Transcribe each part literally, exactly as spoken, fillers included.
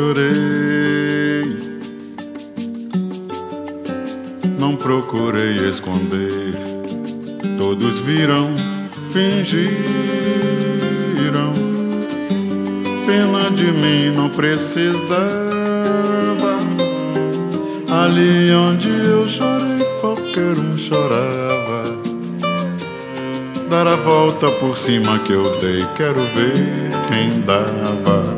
Chorei, não procurei esconder. Todos viram, fingiram. Pena de mim não precisava. Ali onde eu chorei, qualquer um chorava. Dar a volta por cima que eu dei, quero ver quem dava.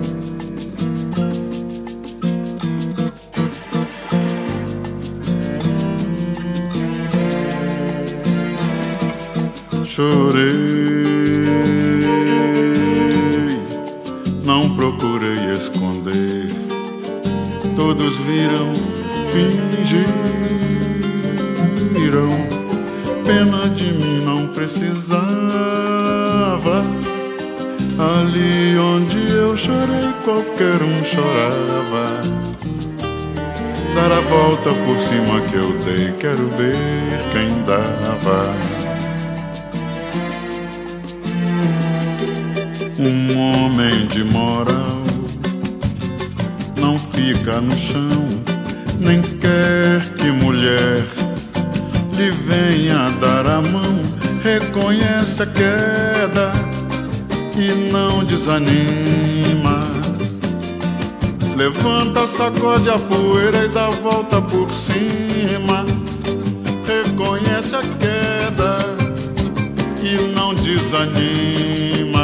Chorei, não procurei esconder. Todos viram, fingiram. Pena de mim não precisava. Ali onde eu chorei, qualquer um chorava. Dar a volta por cima que eu dei, quero ver quem dava. Um homem de moral não fica no chão, nem quer que mulher lhe venha dar a mão. Reconhece a queda e não desanima. Levanta, sacode a poeira e dá a volta por cima. Reconhece a queda e não desanima.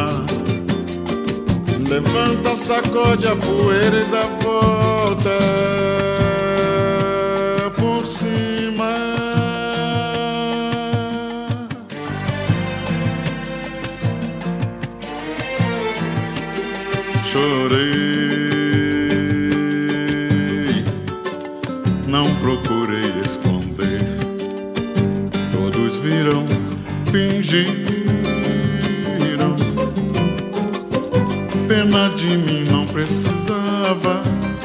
Levanta, sacode a poeira e dá a volta por cima. Chorei, não procurei esconder. Todos viram, fingiram. Pena de mim não precisava.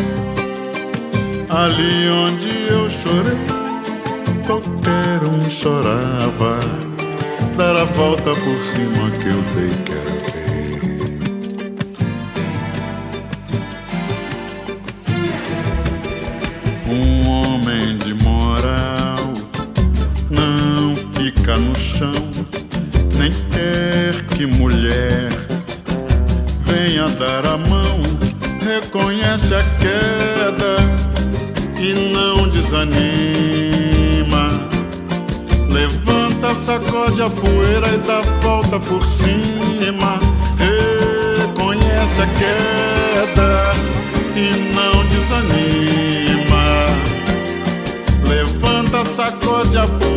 Ali onde eu chorei, qualquer um chorava. Dar a volta por cima que eu dei, quero ver. Um homem de moral não fica no chão, nem quer que mulher venha dar a mão. Reconhece a queda e não desanima. Levanta, sacode a poeira e dá a volta por cima. Reconhece a queda e não desanima. Levanta, sacode a poeira